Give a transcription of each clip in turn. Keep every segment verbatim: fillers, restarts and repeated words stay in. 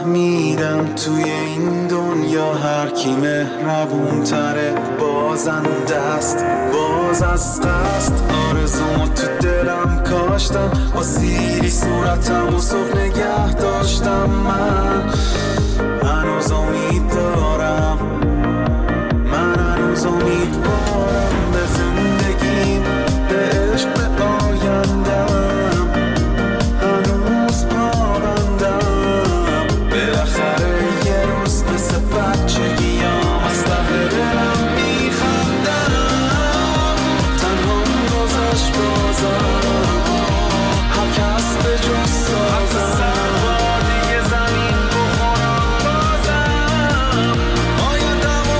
فهمیدم توی این دنیا هر کی مهربون تره بازنده است، باز از قصد آرزومو تو دلم کاشتم، با سیری صورتم و صبح نگه داشتم. من هنوز امید دارم، من هنوز امیدوارم به زندگیم، به عشق، به آیندم، هنوز پابندم. بالاخره یه روز مثل بچگیام از ته دلم میخندم، تنهام گذشت بازم، هر کس به جز سازم دیگه زمین بخورم بازم، آیندمو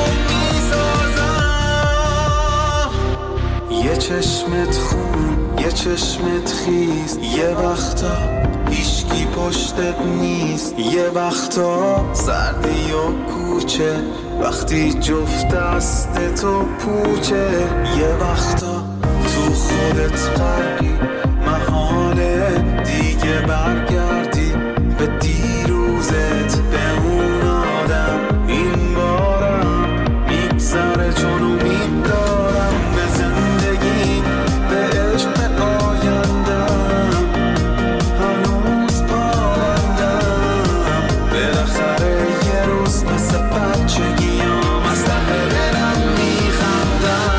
میسازم. یه چشمت خون، یه چشمت خیز، یه وقتا هیچکی پشتت نیست، یه وقتا سردی و کوچه وقتی جفت دست تو پوچه، یه وقتا تو خودت غرقی، محاله دیگه برگردی به دیروزت، به اون آدم. این بارم میگذره چون امید دارم به زندگی، به عشق، به آیندم، هنوز پابندم. بالاخره یه روز مثل بچگیام از ته دلم میخندم.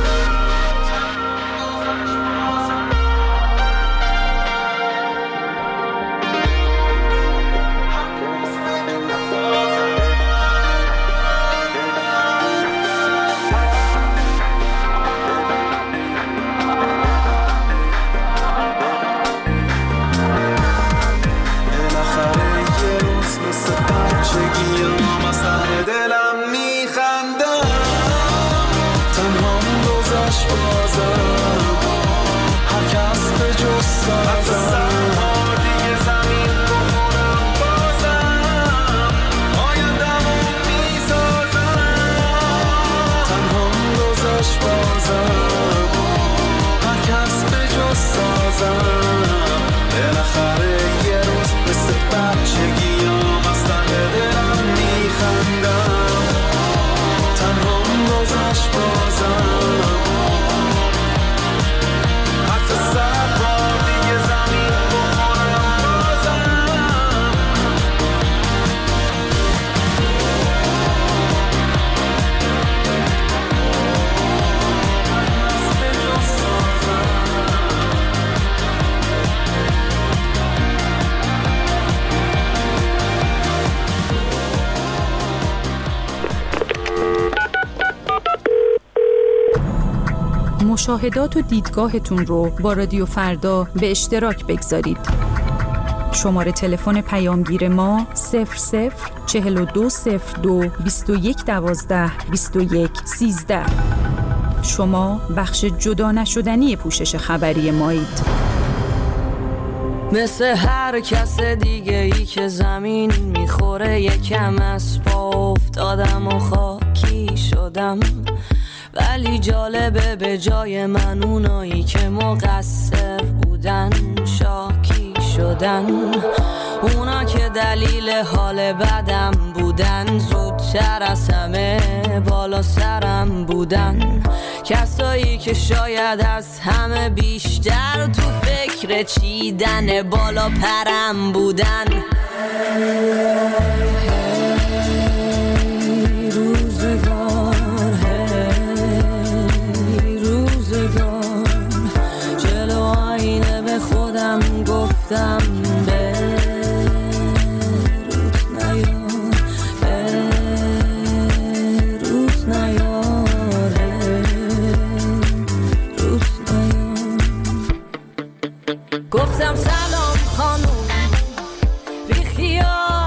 مشاهدات و دیدگاهتون رو با رادیو فردا به اشتراک بگذارید. شماره تلفن پیامگیر ما صفر صفر چهل و دو صفر دو بیست و یک دوازده بیست و یک سیزده. شما بخش جدا نشدنی پوشش خبری مایید. مثل هر کس دیگه ای که زمین میخوره، یکم از پا افتادم و خاکی شدم، ولی جالبه به جای من اونایی که مقصر بودن شاکی شدن. اونا که دلیل حال بدم بودن، زودتر از همه بالا سرم بودن. کسایی که شاید از همه بیشتر تو فکر چیدن بالا پرم بودن. خودم گفتم به روز نیا، به روز نیاره، روز نیا. گفتم سلام خانوم بی خیال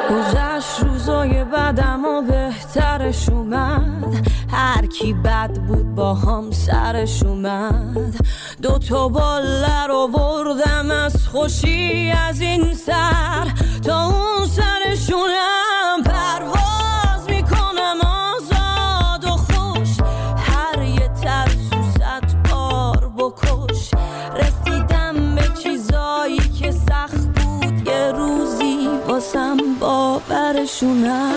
گذشت روزای بعدم و بهترش اومد، هر کی بد بود با هم سرش اومد. دو تا باله رو بردم از خوشی از این سر تا اون سرشونم پرواز میکنم آزاد و خوش. هر یه ترسو صد بار بکش، رسیدم به چیزایی که سخت بود یه روزی واسم باورشونم.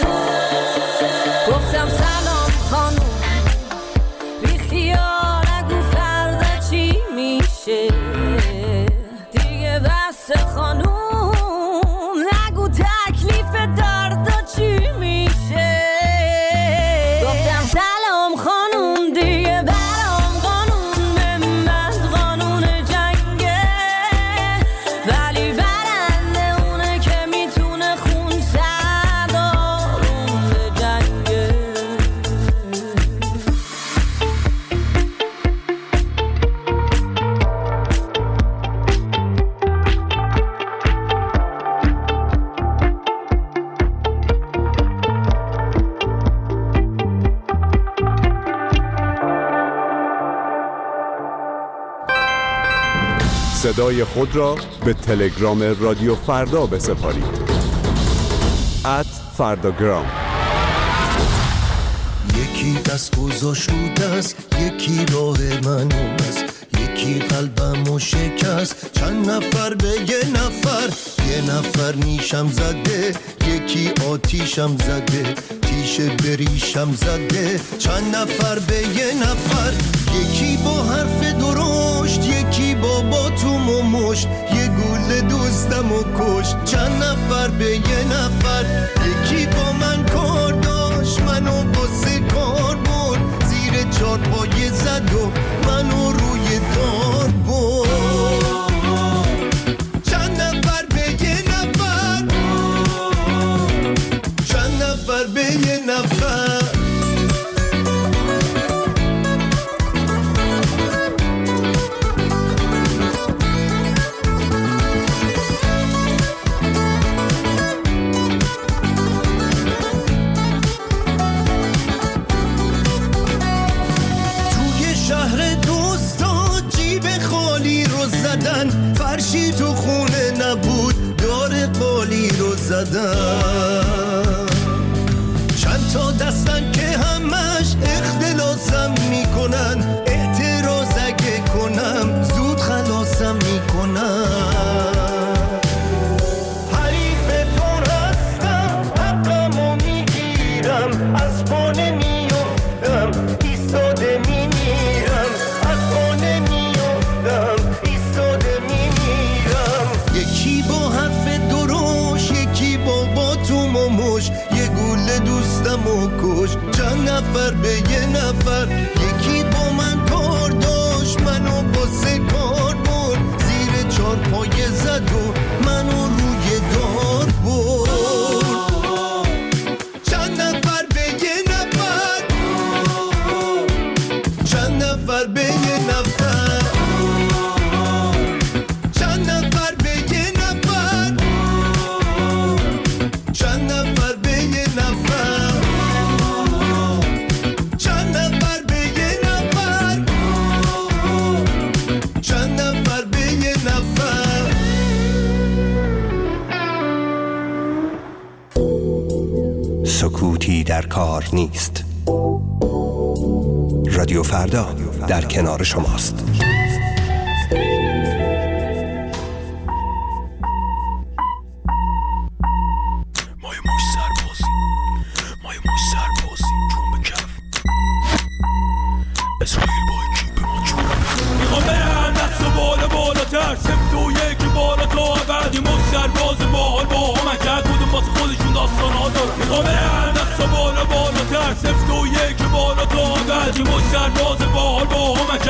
گفتم سلام خانوم، بی خیال نگو فردا چی میشه دیگه، بس خانوم نگو تکلیف دردا چی میشه. گفتم سلام خانوم دیگه برام قانون به من قانون جنگه، ولی برنده اونه که میتونه خون صد آروم به جنگه. صدای خود را به تلگرام رادیو فردا بسپارید. ات فرداگرام. یکی دست گذاشت رو دست، یکی راه من است، یکی قلبمو شکست. چند نفر به یه نفر، یه نفر نیشم زده، یکی آتیشم زده، تیشه بریشم زده. چند نفر به یه نفر، یکی با حرف درشت، یکی با باتوم و مشت، یه گل دوستم و کشت. چند نفر به یه نفر، یکی با من کار داشت، منو باسه کار برد، زیر چار پایه زد و منو روی دار برد. چند نفر به یه نفر، چند نفر به یه نفر. فرشی تو خونه نبود، دار قالی رو زدن. چند تا دستن که همش اختلاسم میکنن، اعتراض اگه کنم زود خلاصم میکنن. حریفتون هستم، حقمو میگیرم، از پانه میافتم، ایستاده میمیرم، از پانه میافتم، ایستاده میمیرم. یکی با حرف درشت، یکی با باتوم و مشت، یه گوله دوستم و کش. چند نفر به یه نفر، یکی با من کار داشت، منو باسه کار برد، زیر چار پایه زد و منو روی دار برد. چند نفر به یه نفر، چند نفر به یه نفر، چند نفر به یه نفر، چند نفر به یه نفر، چند نفر به یه نفر، چند نفر به یه نفر. سکوتی در کار نیست. رادیو فردا در کنار شماست. مایه موش سربازی، مایه موش سربازی، جون به کف اسرائیل با اکیب ما جونم. میخوام برم دست و بالا بالاتر، سمت و یکی بالا تا بعدی موش سرباز باحال با هم کرد بودم واسه خودشون داستان ها دار. میخوام برم دست و بالا بالاتر، سمت و یکی بالا تا بعدی موش سرباز باحال با هم کرد بودم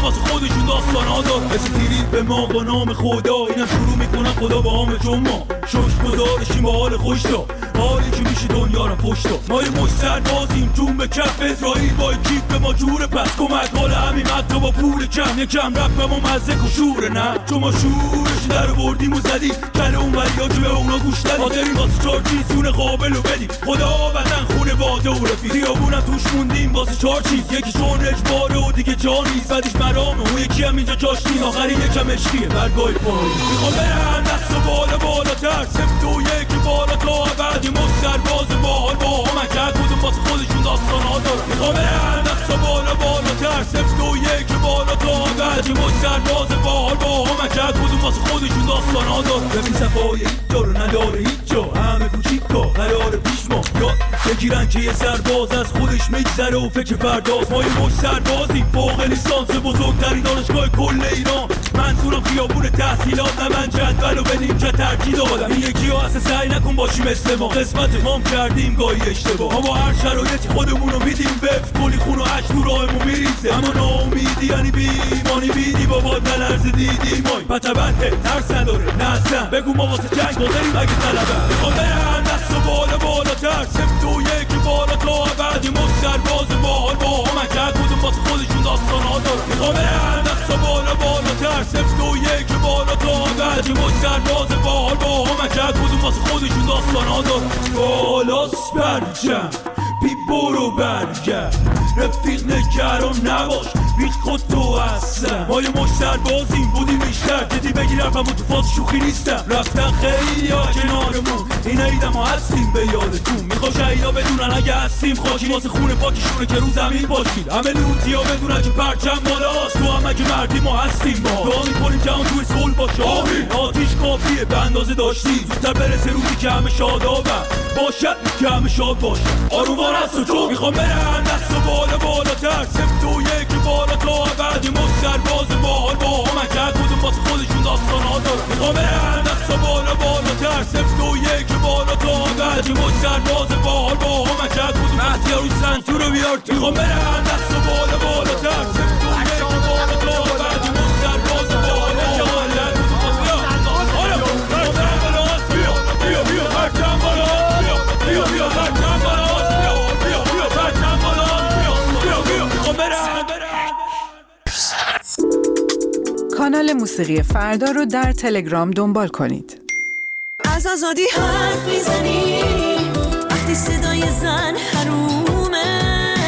واسه خودشون داستانا دارن. مثل تیری به ما با نام خدا اینم شروع میکنن خدا با همه جون ما شوش گذارشیم با حال خوش دا حالی که میشه دنیا رو پشتا. ما یه مشتر بازیم جون به کف اسرائیل با کیف به ما جوره پس کمک حال همین حتی با پول کم یکم رپ به ما مزه و شوره نه چون ما شورش در بردیم و زدیم کله اون بریا که به اونا گوش دادیم حاضرین واسه چار چیزونه قابل و بدیم خدا وطن خونه باده و رفیق خیابونم توش موندیم واسه چار چیز یکی چون رجباره و دیگه جا نیست بعدش مرامه اون یکی هم اینجا جاش نیست آخری یکم عشقیه برگاه پایی میخوام برم دست و بالا بالاتر سفت و یکی بالا تا بعدی مستر باز باحال با هم کرد کدوم واسه خودشون داستانا دارن. میخوام برم دست و بالا بالاتر سفت و یکی بالا تا بعدی مستر باز باحال با هم کرد کدوم واسه خودشون داستانا دارن. ببین صفای اینجا رو نداره هیچ جا همه کوچیکا قرار پیش ما یاد بگیرن که یه سرباز از خودش میگذره و فکر فرداست. ما یه مش سربازیم فوق لیسانس بزرگترین دانشگاه کل ایران منظورم خیابون تحصیلات نه من جدول و بدیم که ترجیح دادم این یکی ها اصلا سعی نکن باشی مثل ما قسمت مام کردیم گاهی اشتباه اما هر شرایطی خودمونو میدیم بف کلی خون و عشق تو راهمون میریزه اما ناامیدی یعنی بیمانی بیدی بابا نلرز دیدی مای پتبنده ترس نداره نه اصلا بگو ما واسه جنگ بازاریم اگه طلبه میخوام برم دست و بالا بالاتر سفت و یکی بالا تا بعدی مستر باز باحال با هم کرد کدوم واسه خودشون داستانا دارن. میخوام برم دست و بالا بالاتر سفت و یکی بالا تا بعدی مستر باز باحال با هم کرد کدوم واسه خودشون داستانا دارن. بالاست برجم بی برو برگرد رفیق نگران نباش بیخ خود تو هستم ما یه مشتر بازیم بودیم بیشتر جدی بگیر حرفم و تو فاز شوخی نیستم رفتن خیلی ها کنارمون این عیدم ها هستیم به یادتون میخوا شهیدا بدونن اگه هستیم خاکی واسه خونه پاکیشونه که رو زمین باشید همه لوتی ها بدونن که پرچم بالاست تو هم اگه مردی ما هستیم با دعا میکنیم که هم توی صلح باشه آمین آتیش کافیه به اندازه داشتیم زودتر برسه روزی که همه شادابن باشد که همه شاد باشه آرومان هست و چون میخوام برم دست و بالا بالاتر سفت و یکی بالا تا بعدی مستر باز باحال با هم کرد کدوم واسه خودشون داستانا دارن. میخوام برم دست و بالا بالاتر سفت و یکی بالا تا بعدی مستر باز باحال با هم کرد کدوم مهدی روی سنتور رو بیار تو میخوام برم دست و بالا بالاتر سفت و یکی بالا تا بعدی مستر باز باحال با هم کرد بیا بیا بیا پرچم بالا بیا بیا پرچم بالا بیا بیا بیا پرچم بالا بیا بیا میخوام برم کانال موسیقی فردا رو در تلگرام دنبال کنید. از آزادی حرف میزنی وقتی صدای زن حرومه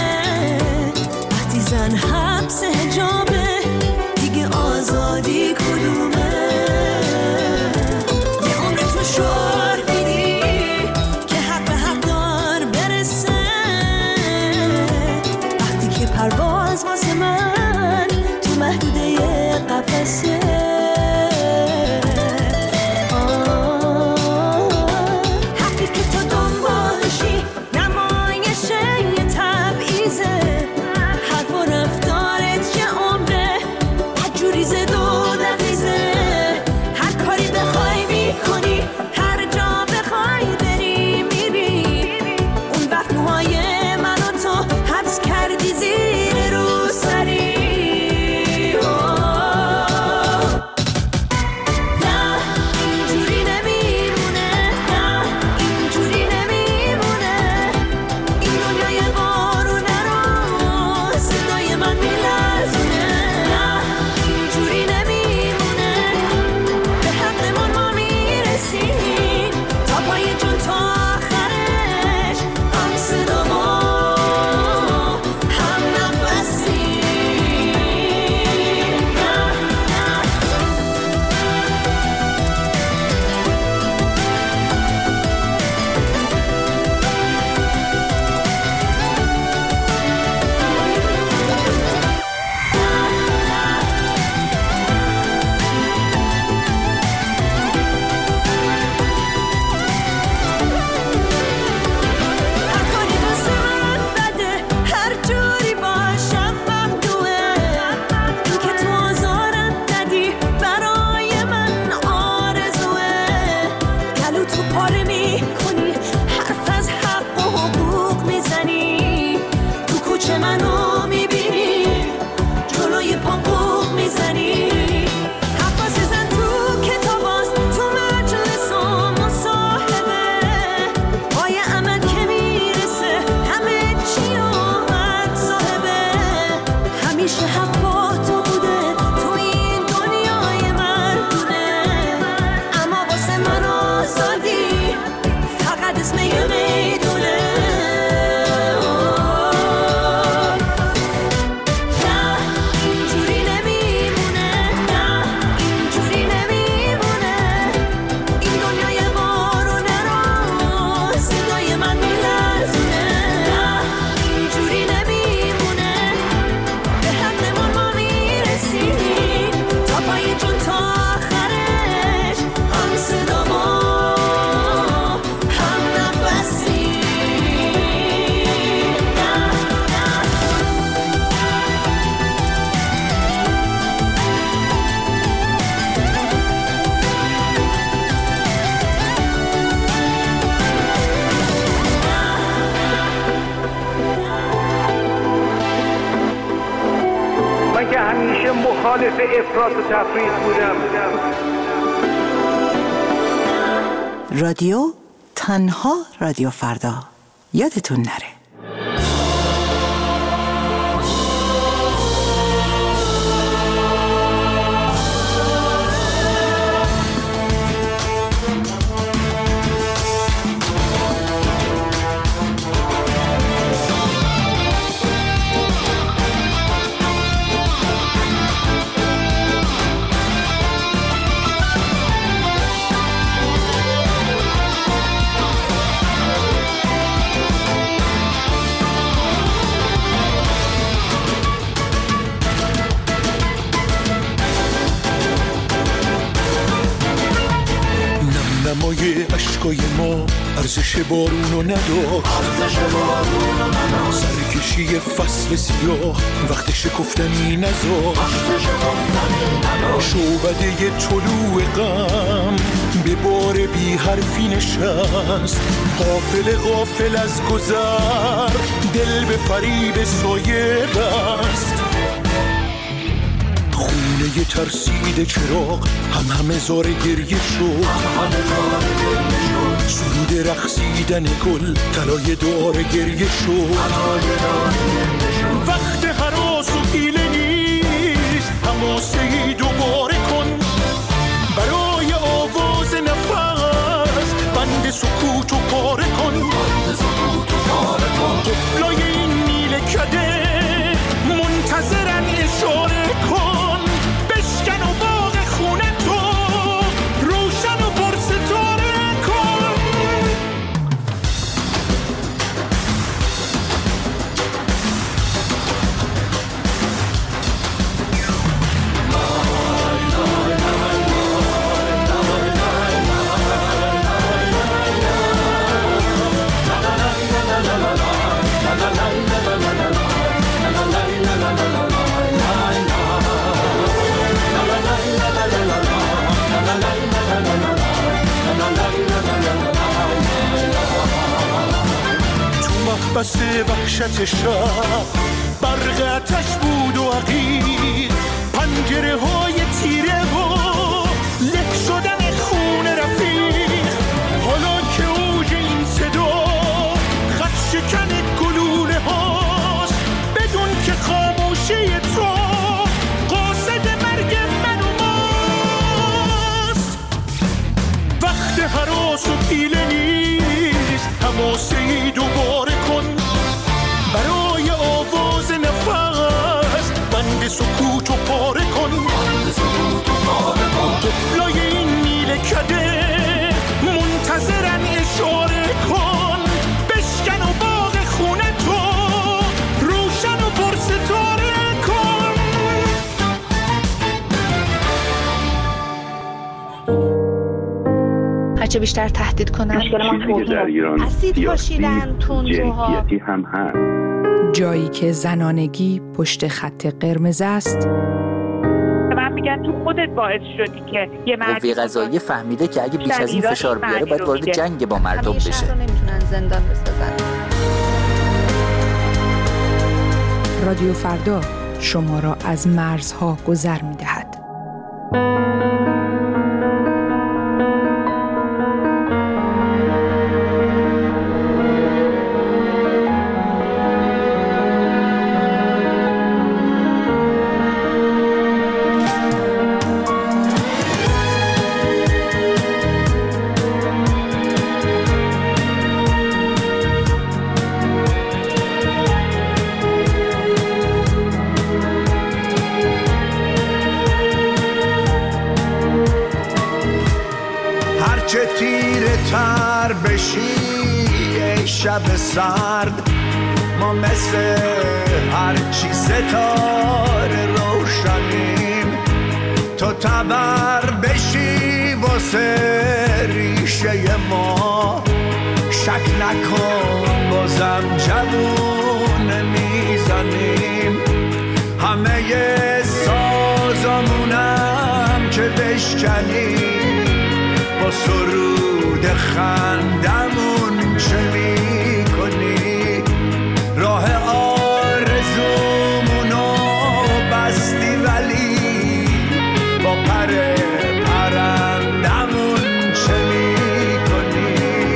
وقتی زن حبس حجابه دیگه آزادی کدومه یه عمر تو شعار میدی که حق به حق دار برسه وقتی که پرواز واسه من تو محدوده قفسه حقی که تو اسم یه میدونه. نه اینجوری نمیمونه، نه اینجوری نمیمونه. این دنیای بارونه رو صدای من میلرزونه. نه اینجوری نمیمونه، به هم نمون ما میرسیم تا پای جون تا آخرش. هم صدا ما هم نفسیم. نه نه من که همیشه مخالف افراط و تفریط بودم. رادیو تنها رادیو فردا، یادتون نره. نمای عشقای ما ارزش بارونو نداشت، سرکشی فصل سیاه وقت شکفتنی نذاشت. شعبده طلوع غم به بار بی حرفی نشست، غافل غافل از گذر دل به فریب سایه بست. خونه ترسید چراغ هم همه زار گریه شد، سرود رقصیدن گل طلای دار گریه شد. وقت هراس و حیله نیست، حماسه‌ای دوباره کن برای آواز نفس، بند سکوت و پاره کن. قفلای این نیل کده منتظرن اشاره کن، بشکن و باغ خونه تو روشن و پرستاره کن. بس وحشت شب برق آتش بود و عقیق، پنجره های تیره و له شدن خون رفیق. حالا که اوج این صدا خط شکن گلوله هاست، بدون که خاموشی تو قاصد مرگ من و ماست. وقت هراس و پیله نیست، حماسه‌ای دوباره کن برای آواز نفس، بند سکوت و پاره کن. قفلای این نیل کده منتظرن اشاره کن، بشکن و باغ خونه تو روشن و پرستاره کن. هرچه بیشتر تهدید کنن چیزی که در ایران سیاسی جنسیتی هم هست. جایی که زنانگی پشت خط قرمز است. من میگن تو خودت باعث شدی که یه مرد قوه قضاییه فهمیده که اگه بیش از این فشار بیاره باید وارد جنگ با مردم بشه. همیشه رو نمیتونن زندان بسازن. رادیو فردا شما را از مرزها گذر می‌دهد. زودتر بشی ای شب سرد، ما مثل هرچی ستاره روشنیم، تو تبر بشی واسه ریشه ما، شک نکن بازم جوون میزنیم، همه سازمونم که بشکنیم، با سرود خندمون چه میکنی، راه آرزومونو بستی ولی با پر پرندمون چه میکنی.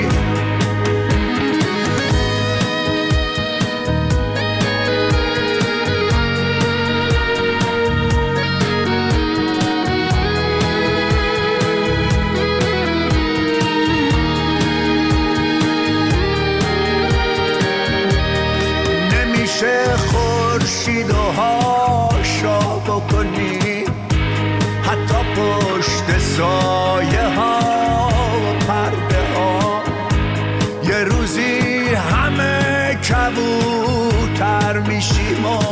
خورشید و هاشا بکنی، حتی پشت سایه ها و پرده ها، یه روزی همه کبوتر میشیم و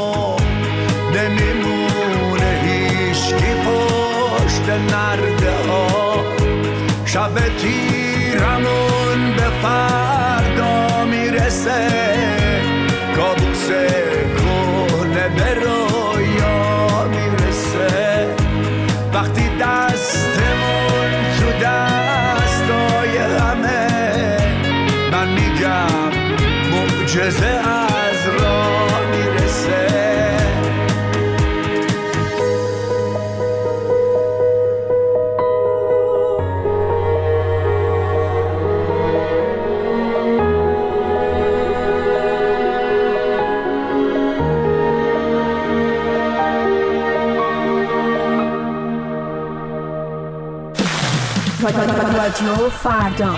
نمیمونه هیچکی پشت نرده ها، شب تیرمون به فردا میرسه، کابوس کهنه به رویا میرسه، وقتی دستمون تو دستای همه، من میگم معجزه از راه میرسه. رادیو فردا.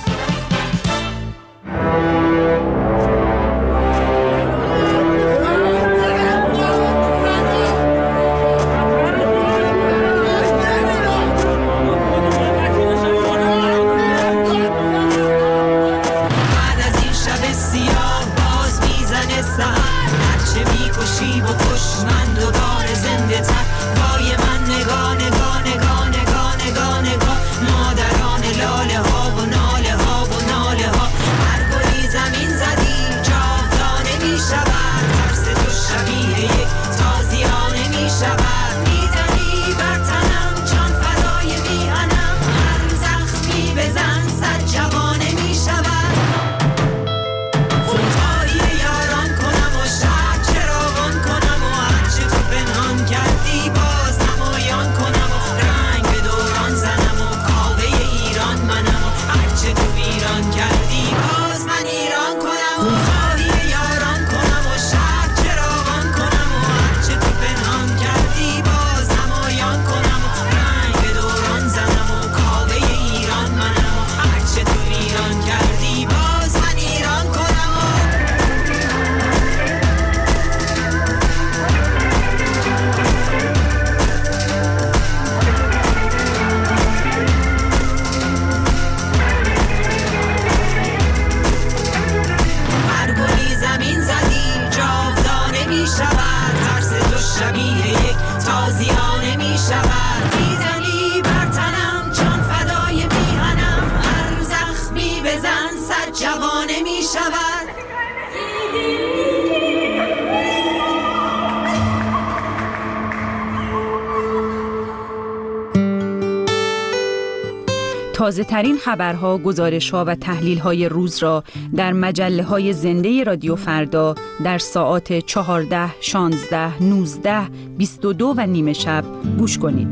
تازه ترین خبرها، گزارش‌ها و تحلیل‌های روز را در مجله‌های زنده رادیو فردا در ساعات چهارده، شانزده، نوزده، بیست و دو و نیمه شب گوش کنید.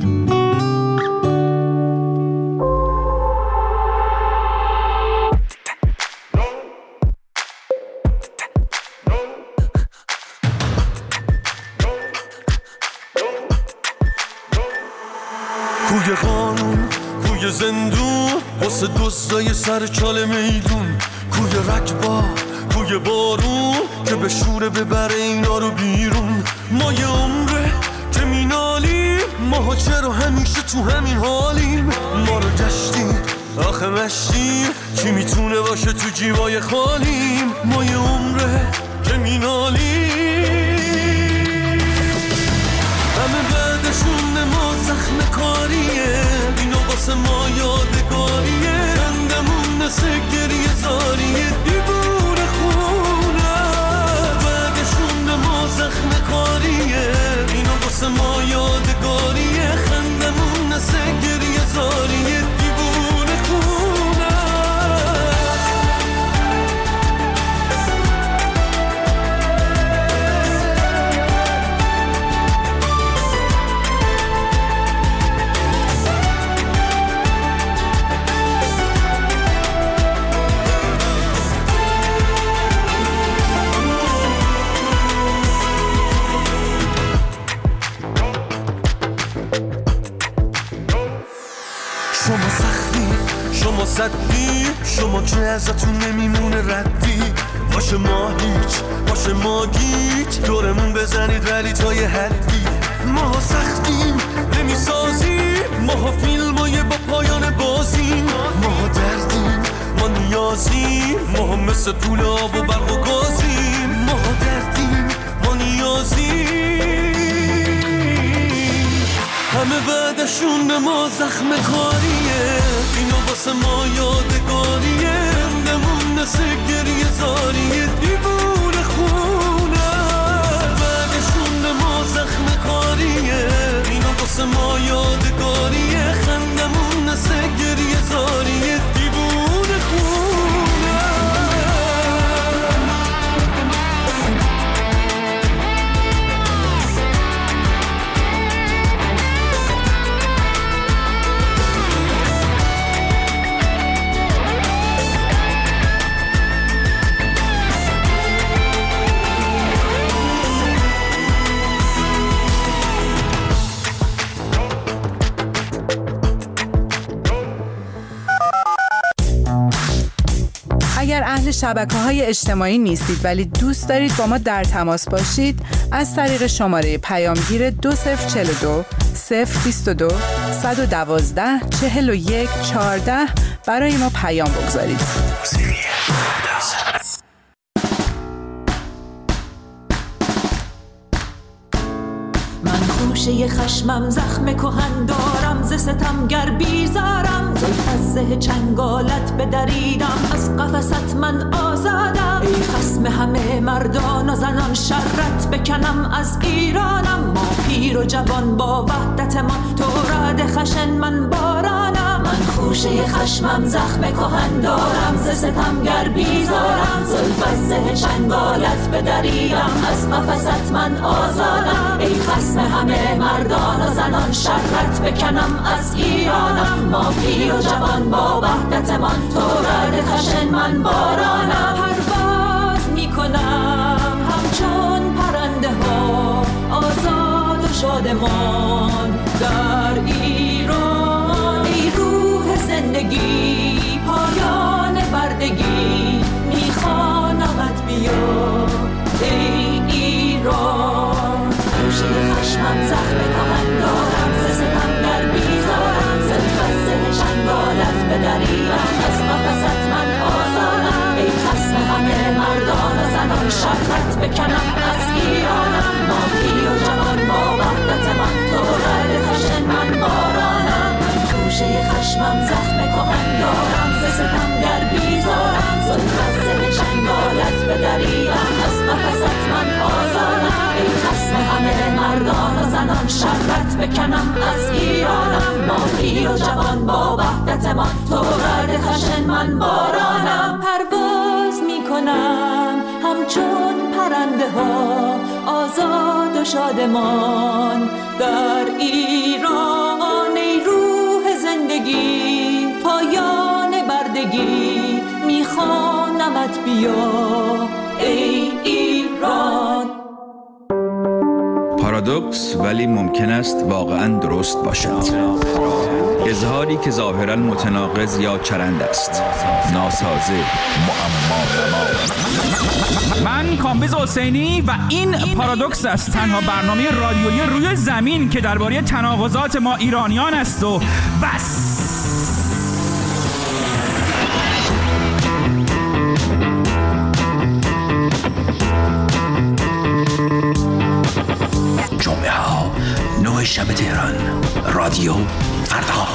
کوی قانون، کوی زندون، واسه دزدای سر چاله میدون، کوی رکبا، کوی بارون که به شوره ببره اینا رو بیرون. ما یه عمره که مینالیم، ماها چرا همیشه تو همین حالیم. ما رو گشتیم آخه مشتی کی میتونه باشه تو جیبای خالیم، ما یه عمره که مینالیم. همه بعدشون ما زخم کاریه، اینو واسه ما یادگاریه. خندمون مثل گریه زاریه، دیوونه خونه. بعدشون ما زخم کاریه، اینو واسه ما یادگاریه. خندمون مثل گریه زاریه، دیوونه خونه. شما سختی، شما صدی، شما که ازتون نمیمونه ردی. باشه ما هیچ، باشه ما گیج، دورمون بزنید ولی تا یه حدی. ما سختیم نمیسازیم، ما فیلمای با پایان بازیم. ما دردیم، ما نیازیم، ما مثل پول آب و برق و گازیم. ما دردیم، ما نیازیم. همه بعدشون به ما زخم کاریه، اینو واسه ما یادگاریه. خندمون مثل گریه زاریه، دیوونه خونه. بعدشون به ما زخم کاریه، اینو واسه ما یادگاریه. خندمون مثل گریه زاریه، دیوونه خونه. اگر اهل شبکه‌های اجتماعی نیستید ولی دوست دارید با ما در تماس باشید، از طریق شماره پیامگیر دو صفر چهل و دو صفر بیست و دو صد و دوازده چهل و یک چهارده برای ما پیام بگذارید. من خوشه خشمم زخم کهن دارم، ز ستمگر بیزارم. زلف از زه چنگالت بدریدم، از قفست من آزادم. ای خصم همه مردان و زنان، شرت بکنم از ایرانم. ما پیر و جوان با وحدت من، تو رعد خشن من بارانم. من خوشه خشمم زخم کهن دارم، ز ستمگر بیزارم. زلف از زه چنگالت بدریدم، از قفست من آزادم. ای خصم همه مردان و زنان، شرت بکنم از ایرانم. ما پیر و جوان با وحدت من، تو رعد خشن من بارانم. پرواز میکنم همچون پرنده ها، آزاد و شادمان در ایران. ای روح زندگی، پایان بردگی، میخوانمت بیا ای ایران. خوشه خشمم زخم کهن دارم، ز ستمگر بیزارم. زلف از زه چنگالت بدریدم، از قفست من آزادم. ای خصم همه مردان و زنان، شرت بکنم از ایرانم. ما پیر و جوان با وحدت من، تو رعد خشن من بارانم. من خوشه خشمم زخم کهن دارم، ز ستمگر بیزارم. زلف از زه چنگالت بدریدم، از قفست من آزادم. ای خصم همه مردان و زنان، شرت بکنم از ایرانم. ما پیر و جوان با وحدت من، تو رعد خشن من بارانم. پرواز میکنم همچون پرنده ها، آزاد و شادمان در ایران. ای روح زندگی، پایان بردگی، میخوانمت بیا ای ایران. پارادوکس ولی ممکن است واقعاً درست باشد. اظهاری که ظاهراً متناقض یا چرند است، ناسازه، معما نما. من کامبیز حسینی و این پارادوکس است، تنها برنامه رادیویی روی زمین که درباره تناقضات ما ایرانیان است و بس. شب تهران. رادیو فردا.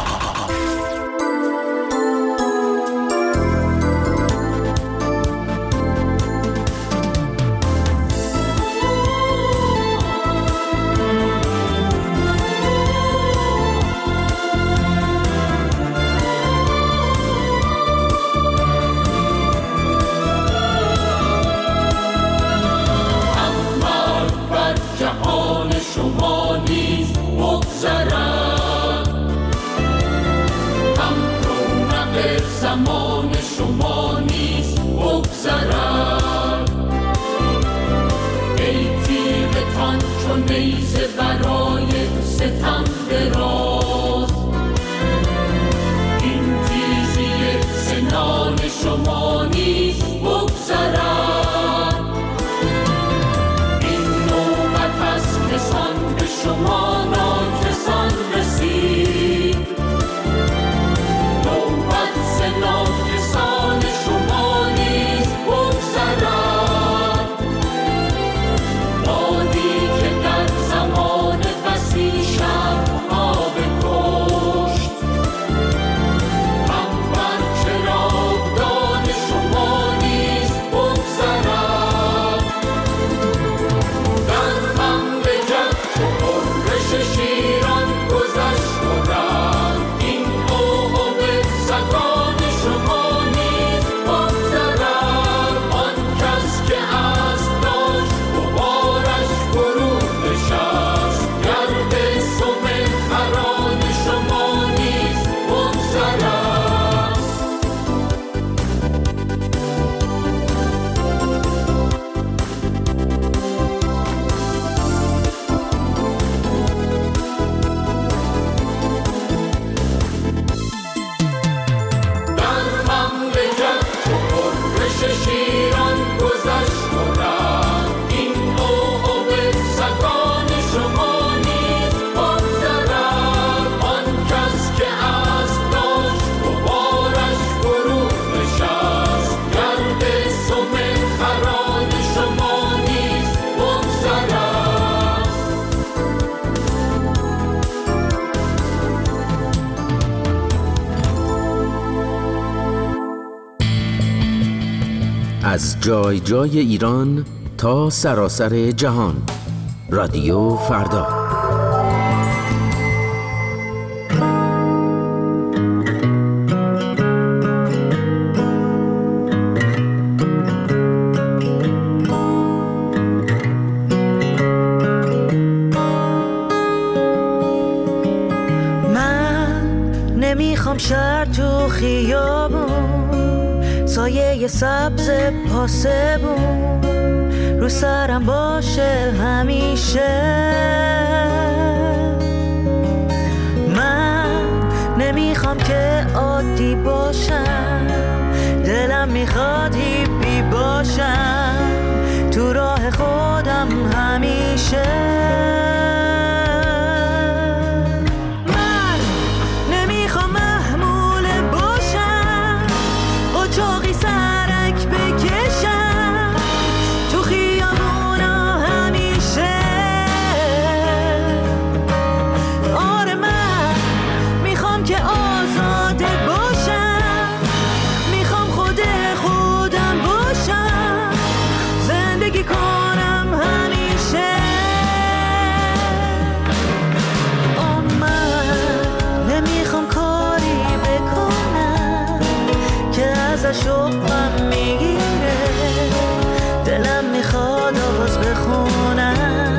از جای جای ایران تا سراسر جهان. رادیو فردا. من نمیخوام شهر تو خیابون، سایه سبز پاسبون رو سرم باشه همیشه. من نمیخوام که عادی باشم، دلم میخواد هیپی باشم تو راه خودم همیشه. شوقم میگیره، دلم میخواد آواز بخونم.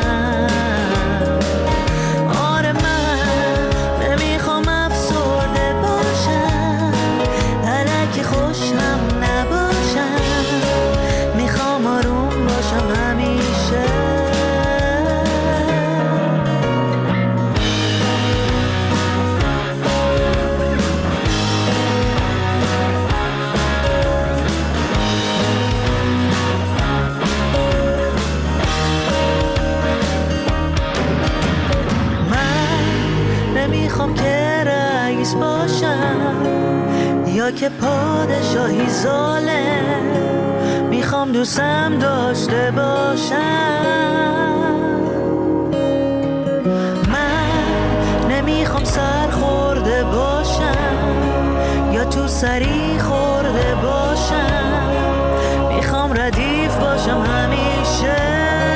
آره من نمیخوام افسرده باشم، الکی خوشم نباشم، میخوام آروم باشم همیشه. نمیخوام که رئیس باشم یا که پادشاهی ظالم، میخوام دوستم داشته باشم. من سری خورده باشم، میخوام ردیف باشم همیشه.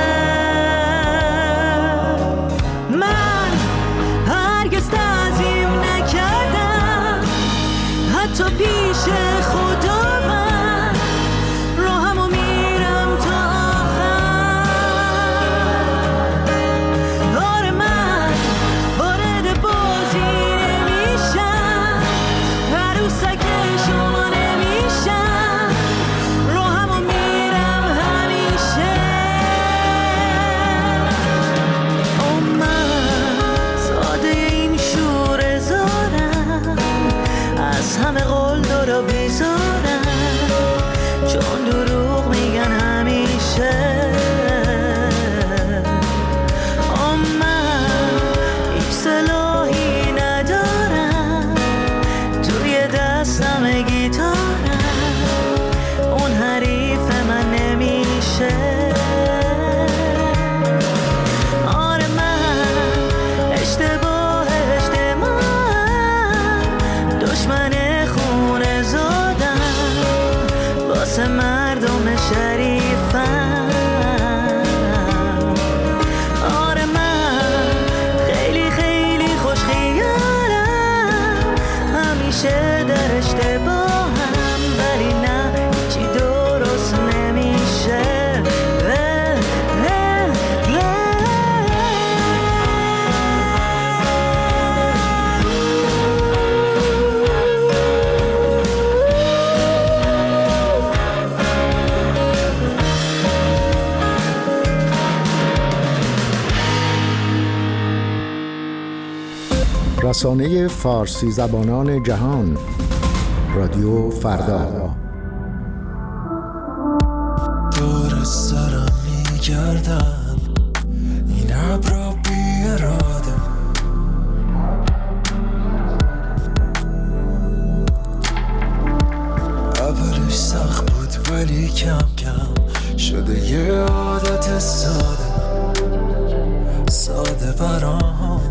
من هرگز تعظیم نکردم حتی پیش خداوند، راهمو میرم تا آخر. آره من وارد بازی نمیشم، عروسک شما نمیشم، راهمو میرم همیشه. او من ساده این شور زارم، از همه قول دارا بیزارم، چون دروغ میگن همیشه. او من هیچ سلاحی ندارم، توی دستم گیتارم، اون حریف من نمیشه. آره من اشتباه اشتباه دشمن خونه زادم، واسه مردم شریفم. آره من خیلی خیلی خوش خیالم، همیشه در اشتباهم، ولی نه هیچی درست نمیشه. اه، اه، رسانه فارسی زبانان جهان، رادیو فردا. دور سرم میگردن این ابرا بی اراده، اولش سخت بود ولی کم کم شده یه عادت ساده ساده برام.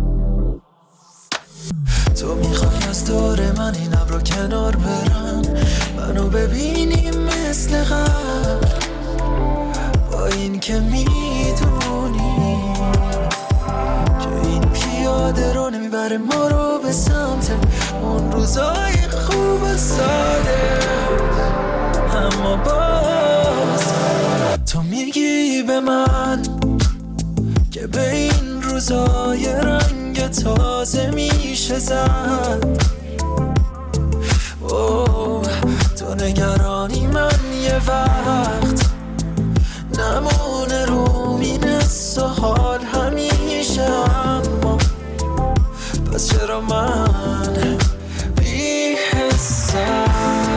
تو میخوای از دور من این ابرا کنار برن، منو ببینی مثل قبل، با این که میدونی که این پیاده رو نمیبره ما رو به سمت اون روزای خوب ساده. اما باز تو میگی به من که به این روزای رنگ تازه میشه زد. اوه تو نگرانی من یه وقت نمونه رو مینست و حال همیشه، اما پس چرا من بی حسم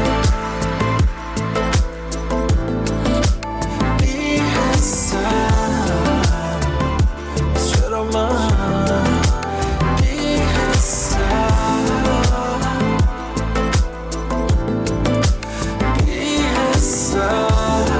بی حسم، پس چرا من بی حسم بی حسم.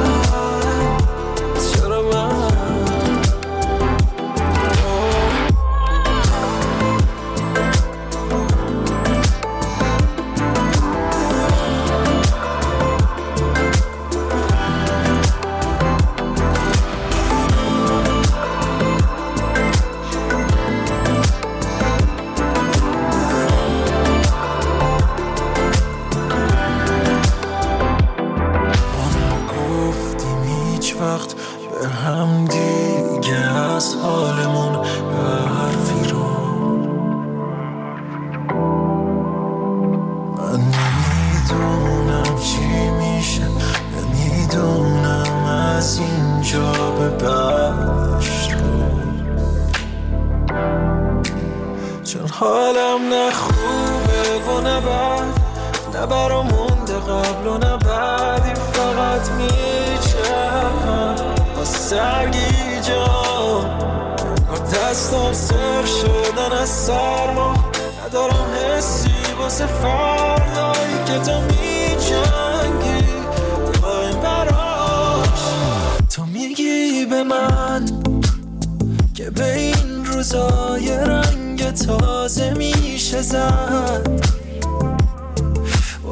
حالم نه خوبه و نه بد، نه برا مونده قبل و نه بعدی، فقط میچرم با سرگیجم، با دستم سر شدن از سرما، ندارم حسی واسه فردایی که تو میجنگی دایم براش. تو میگی به من که به این روزای رنگ تازه میشه زد.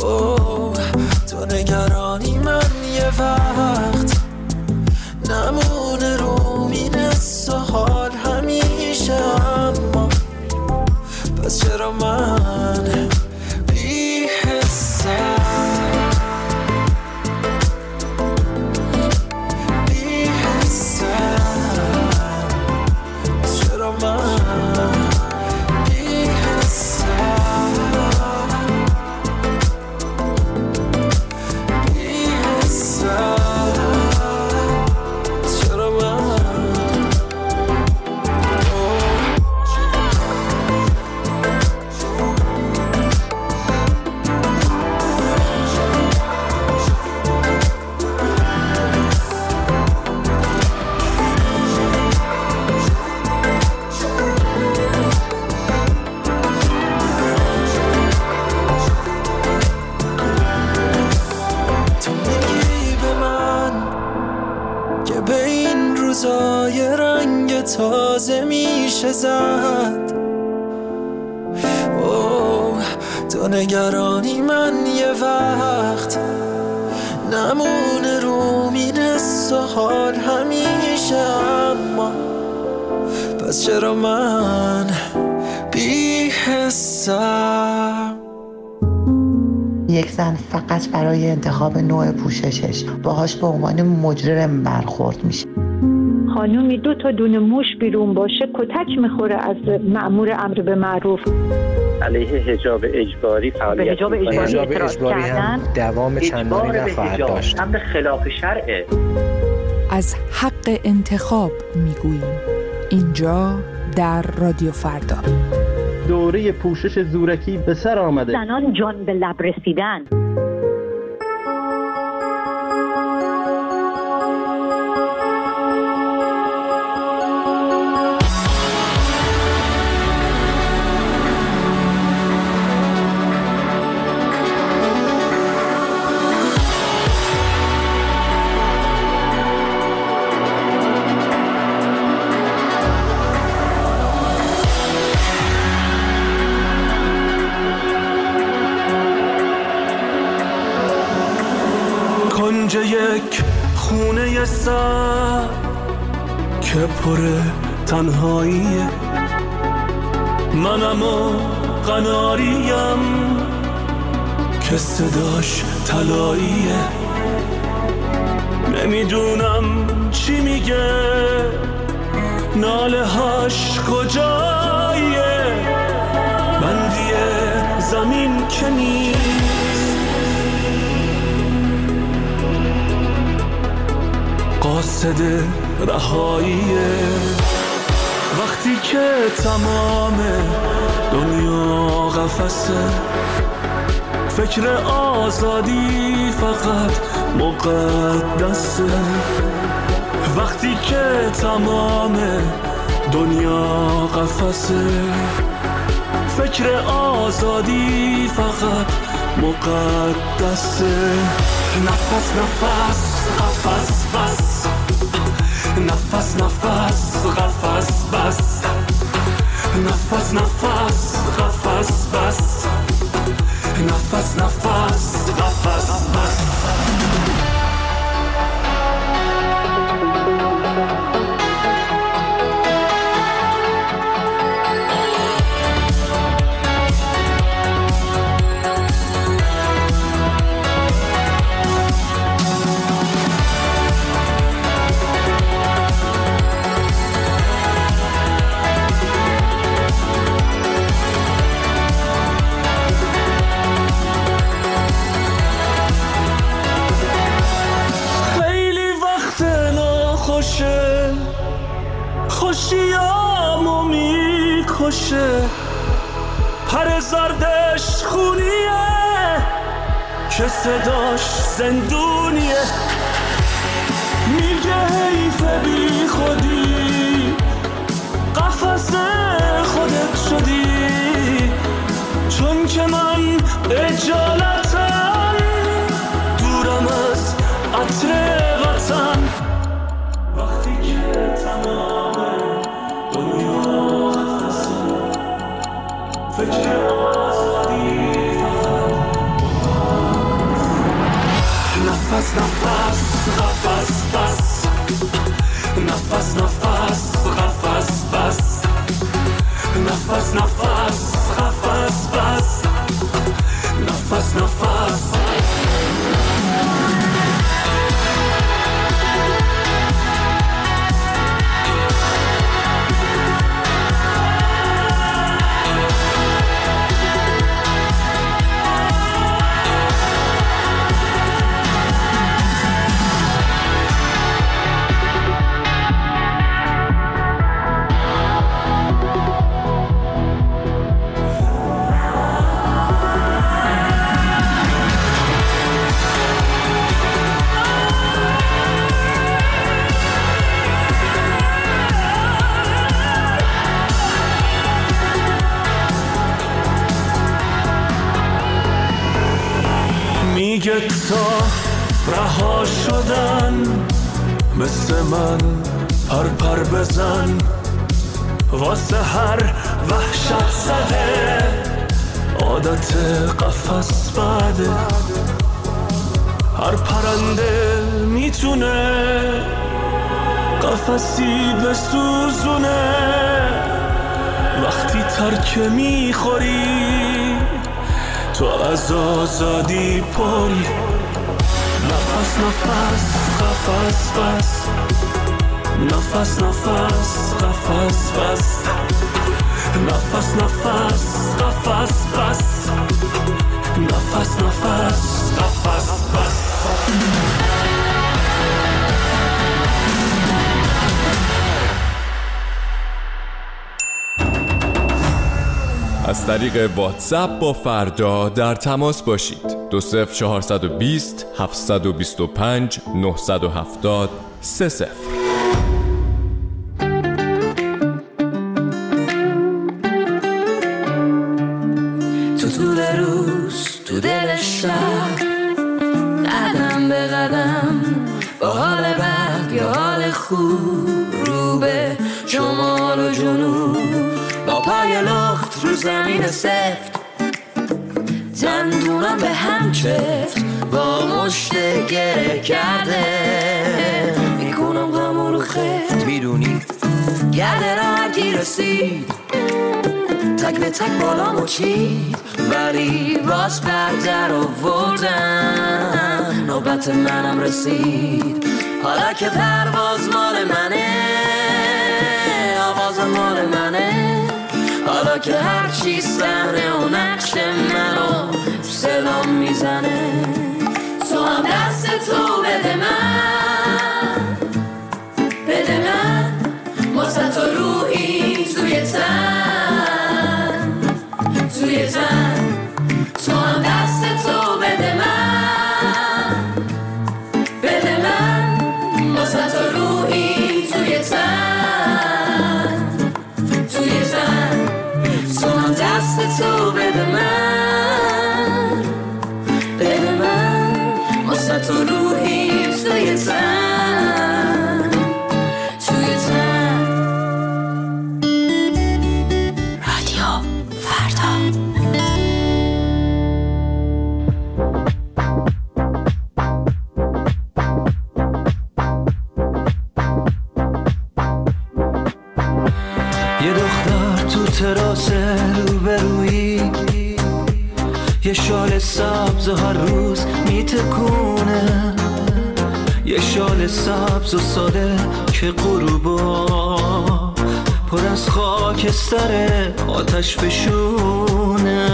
تازه میشه زد. اوه تو نگرانی من یه وقت نمونه رو میرس و حال همیشه، اما پس چرا من بی حسم؟ یک زن فقط برای انتخاب نوع پوششش باهاش به عنوان مجرم برخورد میشه. خانومی دو تا دونه موش بیرون باشه کتک میخوره از مأمور امر به معروف. علیه حجاب اجباری فعالیت حجاب اجباری, حجاب اجباری هم دوام چندانی نخواهد داشت. امر خلاف شرعه. از حق انتخاب میگوییم اینجا در رادیو فردا. دوره پوشش زورکی به سر آمده. زنان جان به لب رسیدن. کنج یک خونه سر که پر تنهاییه، منم و قناریم که صداش طلاییه. نمیدونم چی میگه، ناله هاش کجاییه، بندی زمین که نیست، قاصد رهاییه. وقتی که تمام دنیا قفسه، فکر آزادی فقط مقدسه. وقتی که تمام دنیا قفسه، فکر آزادی فقط مقدسه. نفس نفس قفس بس، نفس نفس قفس بس، نفس نفس قفس بس، نفس نفس قفس بس. خوشیامو میکشه، پر زردش خونیه که صداش زندونیه. میگه حیف بی خودی، قفس خودت شدی، چون که من اجالتم دورم از عطر وطن. وقتی که تمام دنیا قفسه، فکر آزادی فقط نفس نفس قفس بس، نفس نفس قفس بس، نفس نفس قفس بس، نفس نفس. میگه تا رها شدن مثل من پر پر بزن، واسه هر وحشت زده عادت قفس بده. هر پرنده میتونه قفسی بسوزونه وقتی ترک میخوری تو از آزادی پری. نفس نفس قفس بس نفس نفس قفس بس نفس نفس قفس بس نفس نفس قفس بس. از طریق واتساپ با فردا در تماس باشید. دو صفر چهارصد و بیست هفتصد و بیست و پنج نهصد و هفتاد سه صفر. تو طول روز تو دل شب قدم به قدم با حال بد یا حال خوب رو به شمال و جنوب با پای لخت رو زمین سفت دندونم به هم چفت با مشت گره کرده میکنم غمو رو خفت. میدونی گرده را هرکی رسید تک به تک بالامو چید ولی باز بردر آوردن نوبت منم رسید. حالا که پرواز مال منه آواز مال منه حالا که هرچی صحنه و نقش منو سلام میزنه تو هم دست تو بده من بده من واسه تو روحی توی تن توی تن تو هم دست تو بده من بده من واسه تو روحی توی تن توی تن تو هم دست تو بده من بده من واسه تو روحی توی تن توی تن. رادیو فردا. یه دختر تو تراس روبرویی یه شال سبز و هر روز میتکونه یه شال سبز و ساده که غروبا پر از خاکستر آتش فشونه.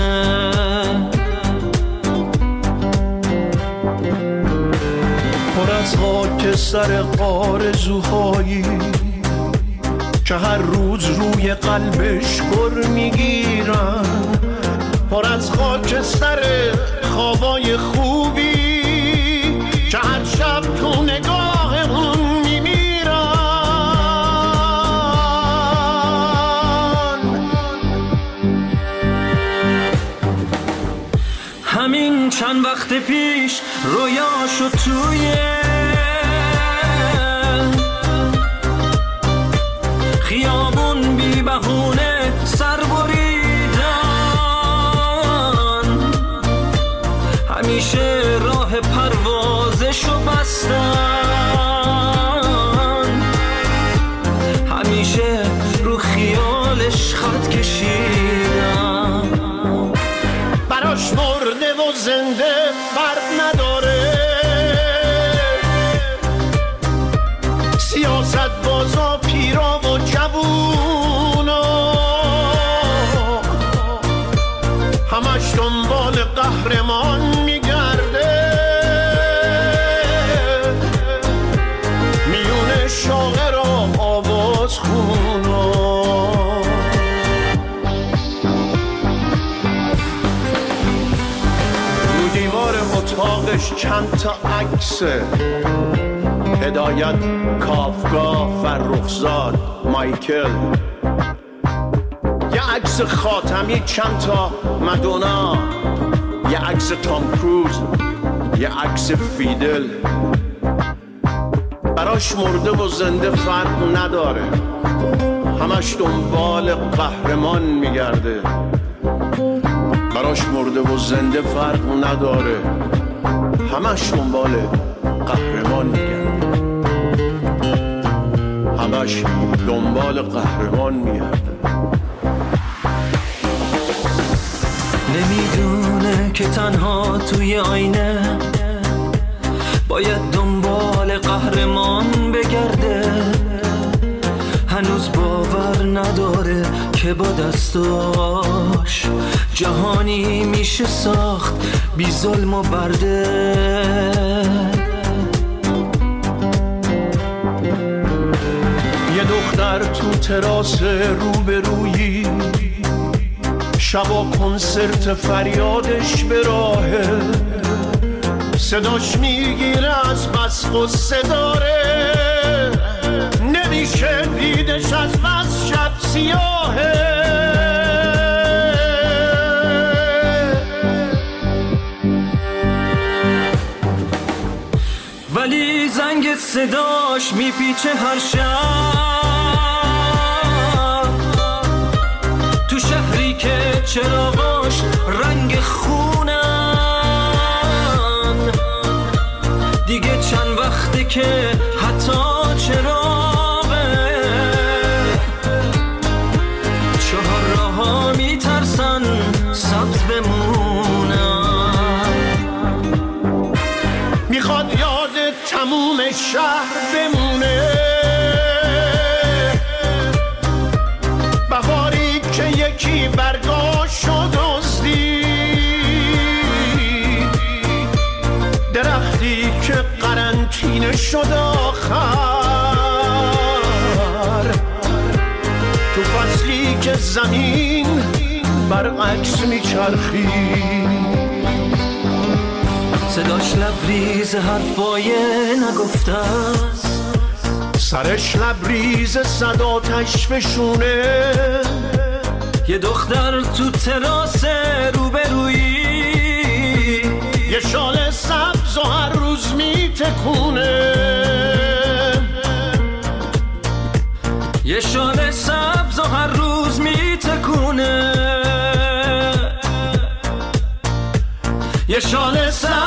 پر از خاکستر آرزوهایی که هر روز روی قلبش گر میگیرن. پر از خاکستر خوابای خوبی که هر شب تو نگاه اون میمیرن. همین چند وقت پیش رویاشو توی خیابون بی بهونه سر بریدن. همیشه راه پروازشو بستن همیشه رو خیالش خط کشیدن. براش مرده و زنده فرق نداره سیاست بازا پیرا و جوونا همش دنبال قهرمان میگرده میونه شاعر و آواز خونا. رو دیوار اتاقش چند تا عکسه هدایت کافکا فرخزاد مایکل یه عکس خاتمی چند تا مدونا یه عکس تام کروز یه عکس فیدل. براش مرده و زنده فرق نداره، همش دنبال قهرمان میگرده. براش مرده و زنده فرق نداره، همش دنبال قهرمان میگرده، همش دنبال قهرمان میگرده. نمیدونه که تنها توی آینه باید دنبال قهرمان بگرده. هنوز باور نداره که با دستاش جهانی میشه ساخت بی ظلم و برده. یه دختر تو تراس روبرویی، شبا کنسرت فریادش به راهه، صداش میگیره از بس غصه داره، نمیشه دیدش از بس شب سیاهه. ولی زنگ صداش میپیچه هر شب، تو شهری که چراغاش رنگ خونن. دیگه چند وقته که حتی چراغه چهار راه‌ها میترسن سبز بمونن. میخواد یاد تموم شهر بمونه، بهاری که یکی برگاشو دزدید، درختی که قرنطینه شد آخر، تو فصلی که زمین برعکس میچرخید. صداش لبریز حرفای نگفته است، سرش لبریز صد آتش فشونه. یه دختر تو تراس روبرویی، یه شال سبز و هر روز میتکونه، یه شال سبز و هر روز میتکونه، یه شال سبز